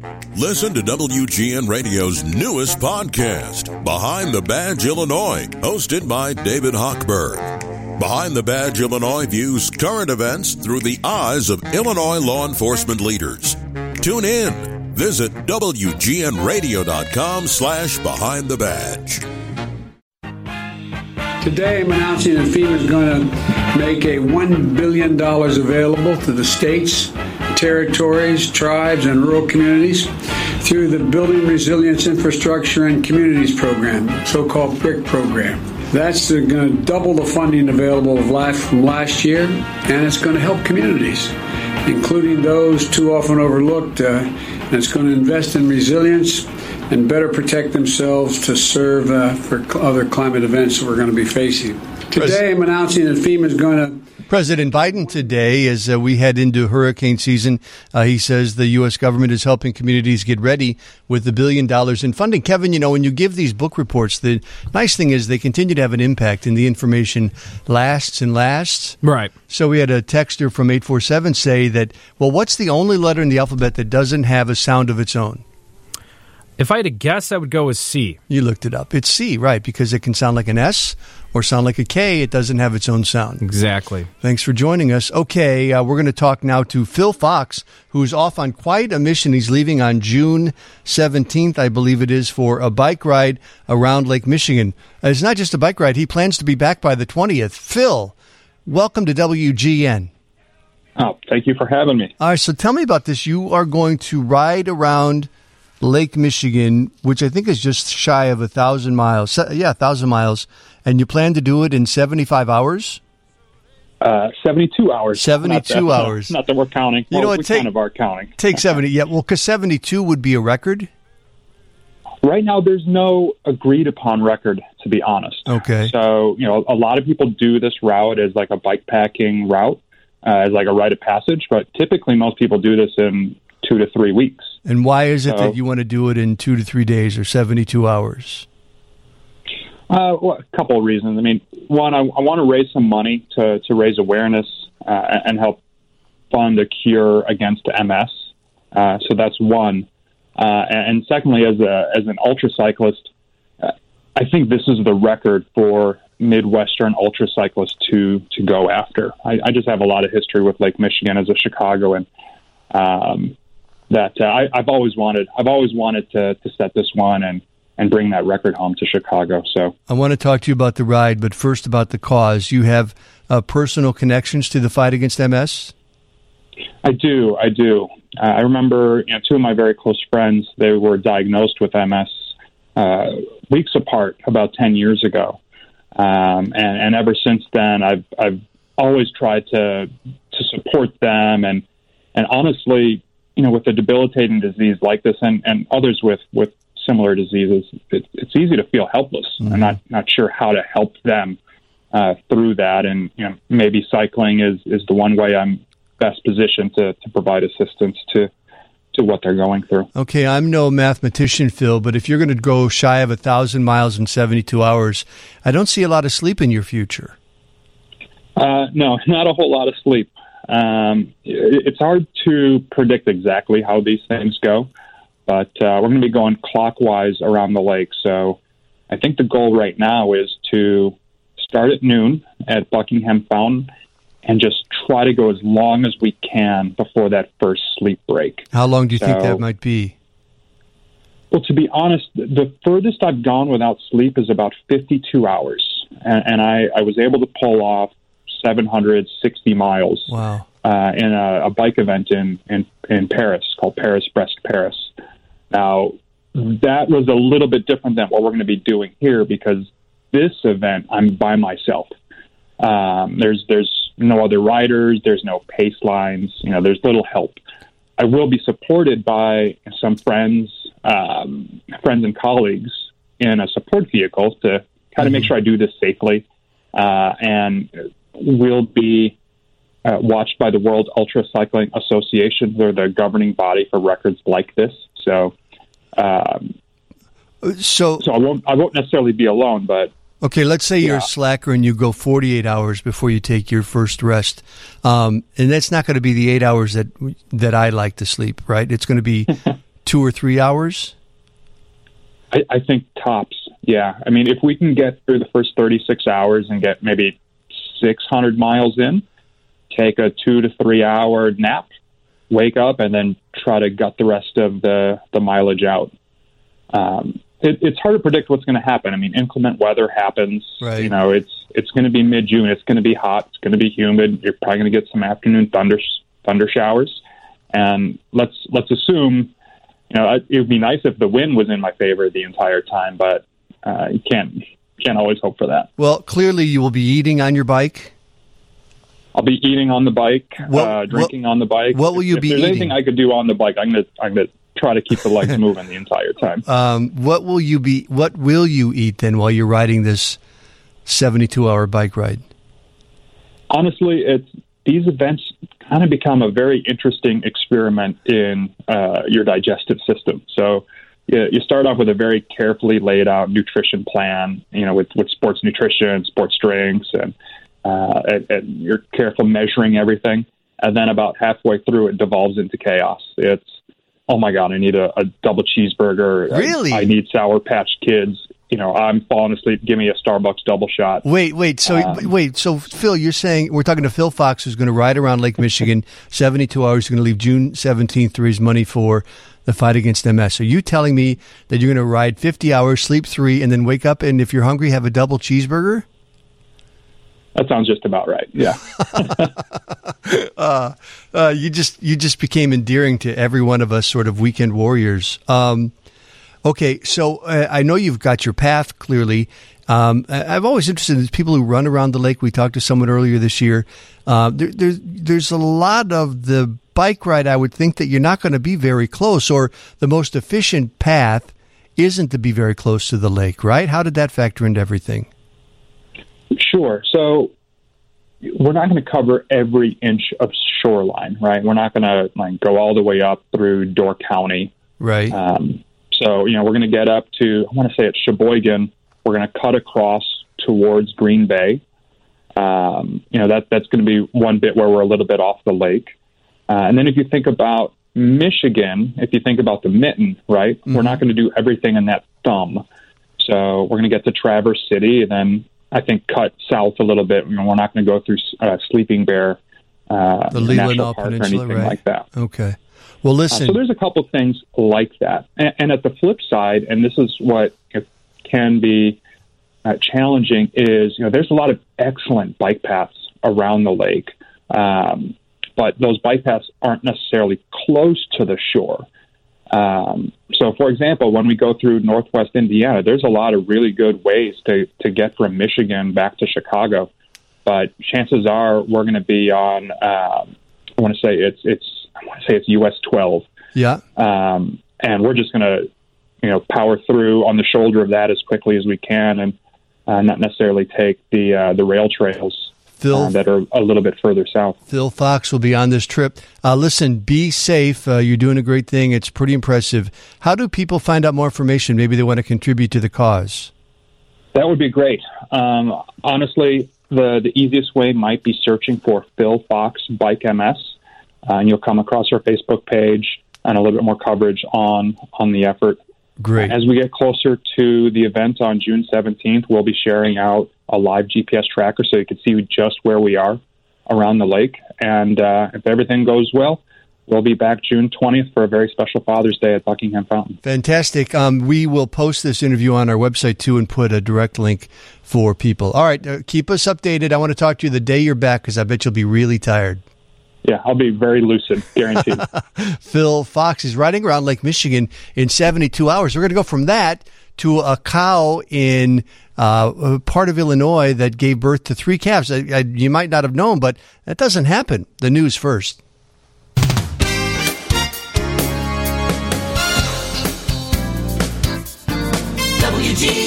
Listen to WGN Radio's newest podcast, Behind the Badge Illinois, hosted by David Hochberg. Behind the Badge Illinois views current events through the eyes of Illinois law enforcement leaders. Tune in. Visit WGNRadio.com/Behind the Badge. Today I'm announcing that FEMA is going to make a $1 billion available to the states, territories, tribes, and rural communities through the Building Resilience Infrastructure and Communities Program, so-called BRIC program. That's going to double the funding available from last year, and it's going to help communities, including those too often overlooked, and it's going to invest in resilience and better protect themselves to serve for other climate events that we're going to be facing. Today I'm announcing that FEMA is going to... President Biden today, as we head into hurricane season, he says the U.S. government is helping communities get ready with the $1 billion in funding. Kevin, you know, when you give these book reports, the nice thing is they continue to have an impact and the information lasts and lasts. Right. So we had a texter from 847 say that, well, what's the only letter in the alphabet that doesn't have a sound of its own? If I had to guess, I would go with C. You looked it up. It's C, right, because it can sound like an S or sound like a K. It doesn't have its own sound. Exactly. Thanks for joining us. Okay, we're going to talk now to Phil Fox, who's off on quite a mission. He's leaving on June 17th, I believe it is, for a bike ride around Lake Michigan. It's not just a bike ride. He plans to be back by the 20th. Phil, welcome to WGN. Oh, thank you for having me. All right, so tell me about this. You are going to ride around Lake Michigan, which I think is just shy of 1,000 miles. 1,000 miles. And you plan to do it in 75 hours? 72 hours. 72 hours. Not that we're counting. You know what? We kind of are counting. Take 70. Yeah, well, because 72 would be a record? Right now, there's no agreed upon record, to be honest. Okay. So, you know, a lot of people do this route as like a bikepacking route, as like a rite of passage. But typically, most people do this in 2 to 3 weeks. And why is it that you want to do it in 2 to 3 days or 72 hours? Well, a couple of reasons. I mean, one, I want to raise some money to raise awareness and help fund a cure against MS. So that's one. And secondly, as an ultra cyclist, I think this is the record for Midwestern ultra cyclists to go after. I just have a lot of history with Lake Michigan as a Chicagoan. That I've always wanted to set this one and bring that record home to Chicago. So I want to talk to you about the ride, but first about the cause. You have personal connections to the fight against MS? I do. I remember two of my very close friends, they were diagnosed with MS weeks apart about 10 years ago. And ever since then, I've always tried to support them and honestly, you know, with a debilitating disease like this and others with similar diseases, it's easy to feel helpless and not sure how to help them through that. And, you know, maybe cycling is the one way I'm best positioned to provide assistance to what they're going through. Okay, I'm no mathematician, Phil, but if you're going to go shy of 1,000 miles in 72 hours, I don't see a lot of sleep in your future. No, not a whole lot of sleep. It's hard to predict exactly how these things go, but we're going to be going clockwise around the lake. So I think the goal right now is to start at noon at Buckingham Fountain and just try to go as long as we can before that first sleep break. How long do you think that might be? Well, to be honest, the furthest I've gone without sleep is about 52 hours. And I was able to pull off 760 miles. Wow. In a bike event in Paris called Paris-Brest Paris. Now, that was a little bit different than what we're going to be doing here because this event, I'm by myself. There's no other riders. There's no pace lines. You know, there's little help. I will be supported by some friends and colleagues in a support vehicle to kind of make sure I do this safely. And we'll be watched by the World Ultra Cycling Association. They're the governing body for records like this. So I won't necessarily be alone, but okay, let's say you're a slacker and you go 48 hours before you take your first rest. And that's not going to be the 8 hours that I like to sleep, right? It's going to be 2 or 3 hours? I think tops, yeah. I mean, if we can get through the first 36 hours and get maybe 600 miles in, take a 2 to 3 hour nap, wake up, and then try to gut the rest of the mileage out. It's hard to predict what's going to happen. I mean, inclement weather happens. Right. You know, it's going to be mid-June. It's going to be hot. It's going to be humid. You're probably going to get some afternoon thunder showers. And let's assume, you know, it would be nice if the wind was in my favor the entire time, but you can't always hope for that. Well, clearly you will be eating on your bike. I'll be eating on the bike, drinking on the bike. What will you be eating? If there's anything I could do on the bike, I'm gonna try to keep the legs moving the entire time. What will you eat then while you're riding this 72-hour bike ride? Honestly, these events kind of become a very interesting experiment in your digestive system. So you start off with a very carefully laid out nutrition plan, you know, with sports nutrition, sports drinks, and you're careful measuring everything. And then about halfway through, it devolves into chaos. It's, oh my God, I need a double cheeseburger. Really? I need Sour Patch Kids. You know, I'm falling asleep. Give me a Starbucks double shot. Wait. So Phil, you're saying, we're talking to Phil Fox, who's going to ride around Lake Michigan 72 hours. He's going to leave June 17th to raise money for the fight against MS. Are you telling me that you're going to ride 50 hours, sleep 3, and then wake up and if you're hungry, have a double cheeseburger? That sounds just about right. Yeah. You just became endearing to every one of us sort of weekend warriors. Okay, so I know you've got your path clearly. I'm always interested in people who run around the lake. We talked to someone earlier this year. There's a lot of the bike ride. I would think that you're not going to be very close, or the most efficient path isn't to be very close to the lake, right? How did that factor into everything? Sure. So we're not going to cover every inch of shoreline, right? We're not going to go all the way up through Door County. Right. So, you know, we're going to get up to, I want to say it's Sheboygan. We're going to cut across towards Green Bay. You know, that's going to be one bit where we're a little bit off the lake. And then if you think about Michigan, if you think about the Mitten, right, we're not going to do everything in that thumb. So we're going to get to Traverse City and then I think cut south a little bit. You know, we're not going to go through Sleeping Bear, the National Park Peninsula, or anything like that. Okay. Well, listen. So there's a couple things like that. And at the flip side, and this is what can be challenging, is, you know, there's a lot of excellent bike paths around the lake, but those bike paths aren't necessarily close to the shore. So, for example, when we go through Northwest Indiana, there's a lot of really good ways to get from Michigan back to Chicago. But chances are we're going to be on, I want to say it's US 12. Yeah. And we're just going to, you know, power through on the shoulder of that as quickly as we can, and not necessarily take the rail trails that are a little bit further south. Phil Fox will be on this trip. Listen, be safe. You're doing a great thing. It's pretty impressive. How do people find out more information? Maybe they want to contribute to the cause. That would be great. Honestly, the easiest way might be searching for Phil Fox Bike MS, and you'll come across our Facebook page and a little bit more coverage on the effort. Great. As we get closer to the event on June 17th, we'll be sharing out a live GPS tracker so you can see just where we are around the lake. And if everything goes well, we'll be back June 20th for a very special Father's Day at Buckingham Fountain. Fantastic. We will post this interview on our website, too, and put a direct link for people. All right, keep us updated. I want to talk to you the day you're back because I bet you'll be really tired. Yeah, I'll be very lucid, guaranteed. Phil Fox is riding around Lake Michigan in 72 hours. We're going to go from that to a cow in a part of Illinois that gave birth to 3 calves. You might not have known, but that doesn't happen. The news first. WG